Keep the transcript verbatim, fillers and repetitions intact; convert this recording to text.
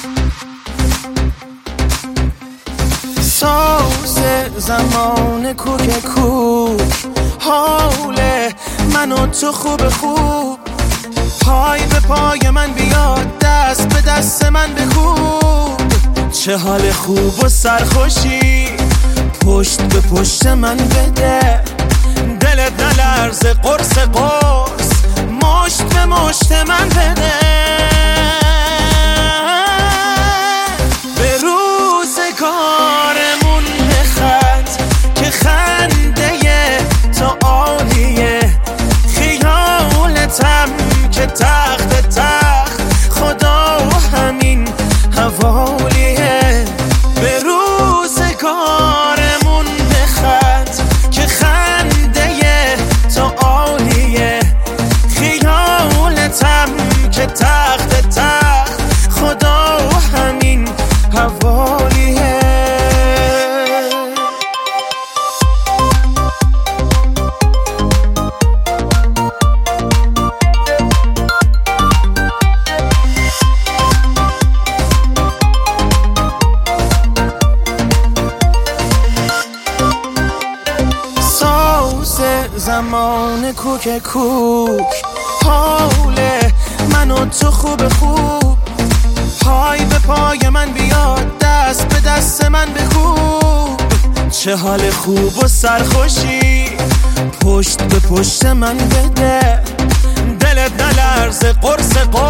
ساز زمان کوک کوک حال من و تو خوب خوب، پای به پای من بیاد، دست به دست من بکوب. چه حال خوب و سرخوشی پشت به پشت من بده، دلت نلرزه قرص قرص مشت به مشت من بده. به روزگارمون بخند که خنده تو عالیه، خیالتم که تخت تخت خدا و همین حوالیه. به روزگارمون بخند که خنده تو عالیه، خیالتم که تخت تخت خدا و همین حوالیه. زمان کوک کوک حال من و تو خوب خوب، پای به پای من بیاد، دست به دست من بکوب. چه حال خوب و سرخوشی پشت به پشت من بده، دلت نلرزه قرص قرص